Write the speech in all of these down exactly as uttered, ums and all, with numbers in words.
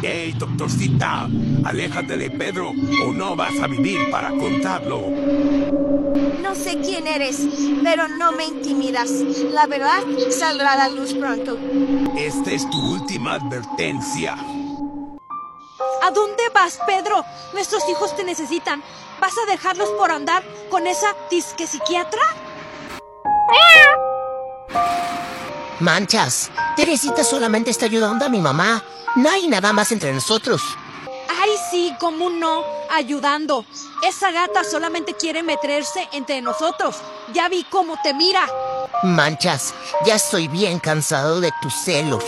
¡Ey, doctorcita! Aléjate de Pedro o no vas a vivir para contarlo. No sé quién eres, pero no me intimidas. La verdad saldrá a la luz pronto. Esta es tu última advertencia. ¿A dónde vas, Pedro? Nuestros hijos te necesitan. ¿Vas a dejarlos por andar con esa disque psiquiatra? Manchas, Teresita solamente está ayudando a mi mamá. No hay nada más entre nosotros. Ay, sí, cómo no, ayudando. Esa gata solamente quiere meterse entre nosotros. Ya vi cómo te mira. Manchas, ya estoy bien cansado de tus celos.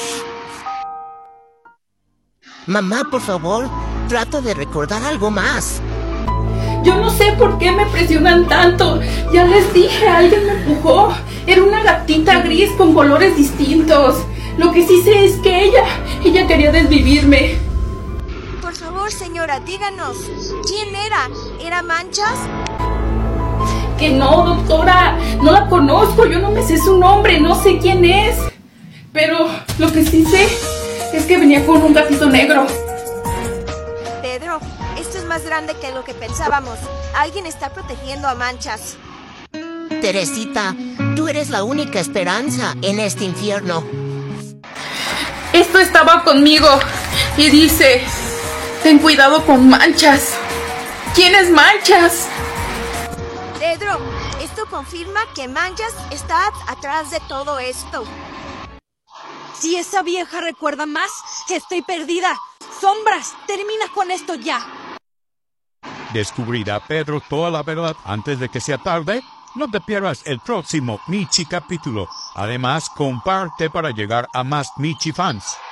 Mamá, por favor, trata de recordar algo más. Yo no sé por qué me presionan tanto. Ya les dije, alguien me empujó. Era una gatita gris con colores distintos. Lo que sí sé es que ella, ella quería desvivirme. Por favor, señora, díganos, ¿quién era? ¿Era Manchas? Que no, doctora, no la conozco, yo no me sé su nombre, no sé quién es. Pero lo que sí sé es que venía con un gatito negro. Pedro, esto es más grande que lo que pensábamos. Alguien está protegiendo a Manchas. Teresita, tú eres la única esperanza en este infierno. Esto estaba conmigo y dice, ten cuidado con Manchas. ¿Quién es Manchas? Pedro, esto confirma que Manchas está atrás de todo esto. Si esa vieja recuerda más, estoy perdida. Sombras, termina con esto ya. ¿Descubrirá Pedro toda la verdad antes de que sea tarde? No te pierdas el próximo Michi capítulo. Además, comparte para llegar a más Michi fans.